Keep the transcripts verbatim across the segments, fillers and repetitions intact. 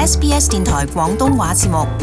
S B S 電台廣東話節目。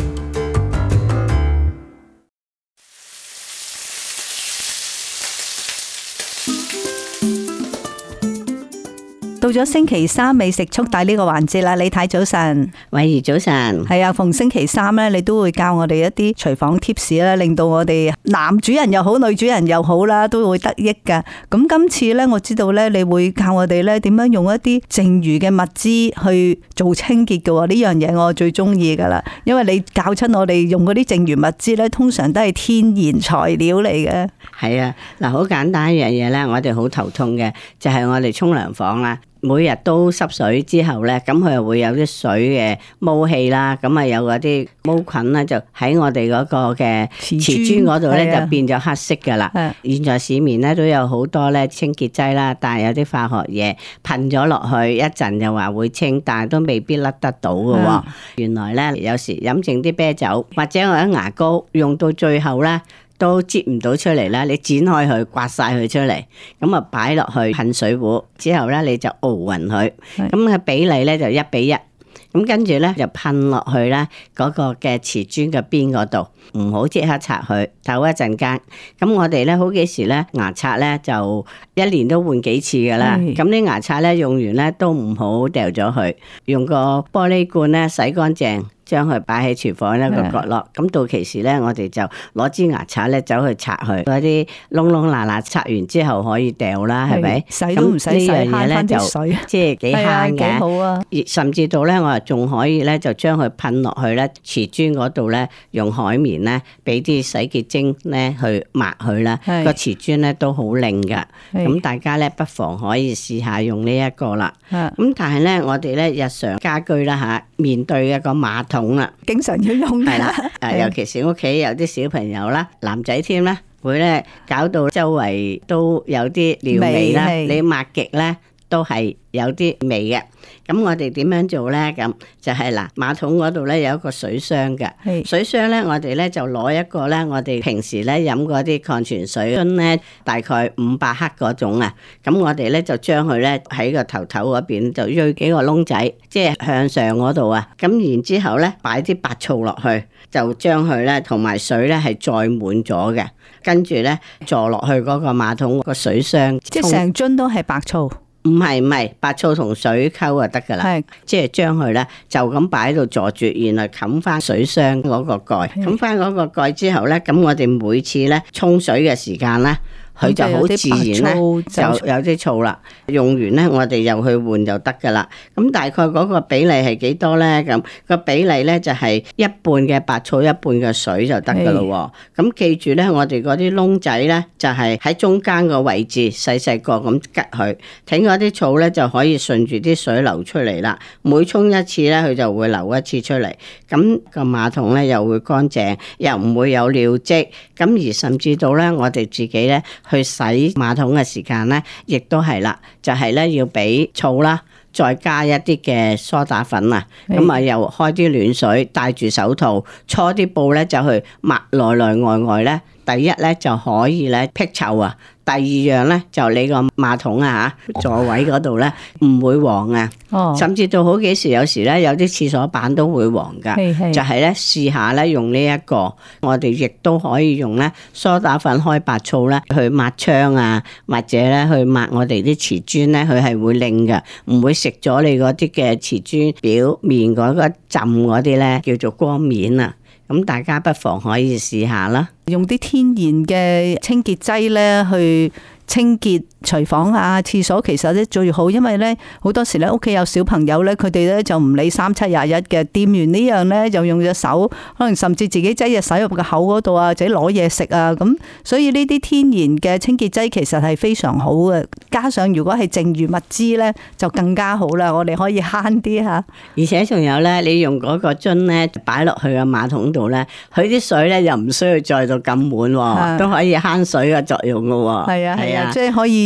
到咗星期三美食速遞呢個環節啦，李太早晨， 慧怡早晨。 係啊，逢星期三咧，你都會教我哋一啲廚房 tips 啦，令到我哋男主人又好，女主人又好啦，都會得益噶。咁今次咧，我知道咧，你會教我哋咧點樣用一啲剩餘嘅物資去做清潔噶。呢樣嘢我最中意噶啦，因為你教親我哋用嗰啲剩餘物資咧，通常都係天然材料嚟嘅。 係啊，嗱，好簡單一樣嘢咧，我哋好頭痛嘅就係我哋沖涼房啦。每日都濕水之後咧，咁佢又會有啲水嘅毛氣啦，咁啊有嗰啲毛菌咧就喺我哋嗰個嘅瓷磚嗰度咧就變咗黑色噶啦。現在市面咧都有好多咧清潔劑啦，但係有啲化學嘢噴咗落去，一陣又話會清，但係都未必甩得到嘅。原來咧有時飲剩啲啤酒或者我啲牙膏用到最後咧，都擠唔到出嚟啦，你剪開佢，刮晒佢出嚟，咁啊擺落去噴水壺之後咧，你就熬勻佢，咁嘅比例咧就一比一，咁跟住咧就噴落去咧嗰個嘅瓷磚嘅邊嗰度，唔好即刻拆佢，唞一陣間。咁我哋咧好幾時咧牙刷咧就一年都換幾次噶啦，咁啲牙刷咧用完咧都唔好掉咗佢，用個玻璃罐咧洗乾淨。將佢擺喺廚房一個角落，咁到其時咧，我哋就攞支牙刷咧走去刷佢嗰啲窿窿罅罅，刷完之後可以掉啦，係咪？ 洗都唔使洗，慳翻啲水， 即係幾慳嘅。 好啊！ 甚至到咧，我啊仲可以咧，就將佢噴落去咧瓷磚嗰度咧，用海綿咧，俾啲洗潔精咧去抹佢啦。個瓷磚咧都好靚噶，咁大家咧不妨可以試下用呢一個啦。咁但係咧，我哋咧日常家居啦吓，面對嘅個馬桶。啦， 經常要用係啦，誒，尤其是屋企有啲小朋友啦，男仔添啦，會咧搞到周圍都有啲尿味啦，你抹極咧都係有啲味嘅。咁我哋點樣做咧？咁就係嗱，馬桶嗰度咧有一個水箱嘅，水箱咧我哋咧就攞一個咧，我哋平時咧飲嗰啲礦泉水樽咧，大概五百克嗰種啊。咁我哋咧就將佢咧喺個頭頭嗰邊就鋥幾個窿仔，即係向上嗰度啊。咁然之後咧擺啲白醋落去，就將佢咧同埋水咧係載滿咗嘅，跟住咧坐落去嗰個馬桶個水箱， 即係成樽都係白醋。 唔係唔係，白醋同水溝就得噶啦，即係將佢咧就咁擺喺度坐住，然後冚翻水箱嗰個蓋，冚翻嗰個蓋之後咧，咁我哋每次咧沖水嘅時間咧，佢就好自然咧就有啲醋啦。用完咧，我哋又去換就得噶啦。咁大概嗰個比例係幾多咧？咁個比例咧就係一半嘅白醋，一半嘅水就得噶咯。咁記住咧，我哋嗰啲窿仔咧就係喺中間個位置細細個咁吉佢，挺嗰啲醋咧就可以順住啲水流出嚟啦。每沖一次咧，佢就會流一次出嚟。咁個馬桶咧又會乾淨，又唔會有尿漬。咁而甚至到咧，我哋自己咧去洗馬桶嘅時間咧，亦都係啦。就係咧要俾醋啦，再加一啲嘅梳打粉啊，咁啊又開啲暖水，戴住手套，搓啲布咧就去抹內內外外咧。第一咧就可以咧辟臭啊，第二樣咧就你個馬桶啊嚇座位嗰度咧唔會黃啊，哦、甚至到好幾時有時咧有啲廁所板都會黃噶，是是就係咧試下咧用呢、這、一個，我哋亦都可以用咧梳打粉開白醋咧去抹窗啊，或者咧去抹我哋啲瓷磚咧，佢係會靚噶，唔會食咗你嗰啲嘅瓷磚表面嗰個浸嗰啲咧叫做光面啊。咁大家不妨可以試下啦， 用啲天然嘅清潔劑咧去清潔廚房啊、廁所，其實咧最好，因為咧好多時咧屋企有小朋友咧，佢哋咧就唔理三七廿一嘅，掂完呢樣咧就用隻手，可能甚至自己擠隻手入個口嗰度啊，或者攞嘢食啊，咁所以呢啲天然嘅清潔劑其實係非常好嘅，加上如果係剩餘物資咧就更加好啦，我哋可以慳啲吓。 而且仲有咧，你用嗰個樽咧擺落去個馬桶度咧，佢啲水咧又唔需要載到咁滿，都可以慳水嘅作用噶。 係啊係啊，即係可以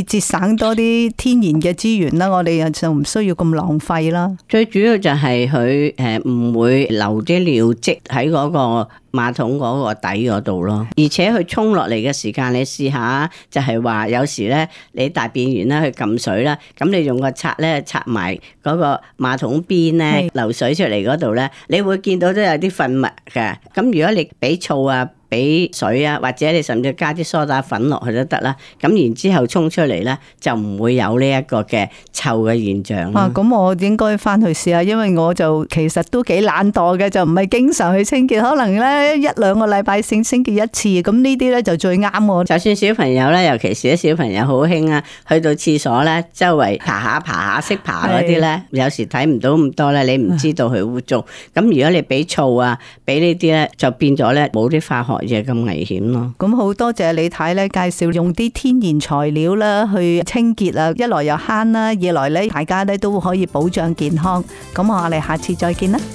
節省多啲天然嘅資源啦，我哋就唔需要咁浪費啦。 最主要就係佢誒唔會留啲尿漬喺嗰個馬桶嗰個底嗰度咯，而且佢沖落嚟嘅時間，你試下就係話有時咧，你大便完啦去撳水啦，咁你用個刷咧刷埋嗰個馬桶邊咧流水出嚟嗰度咧，你會見到都有啲糞物嘅。咁如果你俾醋啊，俾水啊，或者你甚至加啲梳打粉落去都得啦。咁然之後沖出嚟咧，就唔會有呢一個嘅臭嘅現象啦。 啊，咁我應該翻去試下，因為我就其實都幾懶惰嘅，就唔係經常去清潔，可能咧一兩個禮拜先清潔一次。咁呢啲咧就最啱我。 就算小朋友咧，尤其是啲小朋友好興啊，去到廁所咧，周圍爬下爬下識爬嗰啲咧，有時睇唔到咁多咧，你唔知道佢污糟。咁如果你俾醋啊，俾呢啲咧，就變咗咧冇啲化學嘢咁危險咯。 咁好多謝李太咧介紹用啲天然材料啦去清潔啊，一來又慳啦，二來咧大家咧都可以保障健康。咁我哋下次再見啦。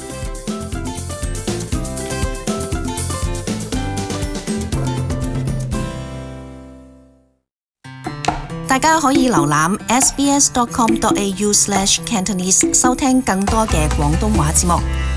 大家可以瀏覽 s b s dot com dot a u slash cantonese 收聽更多嘅廣東話節目。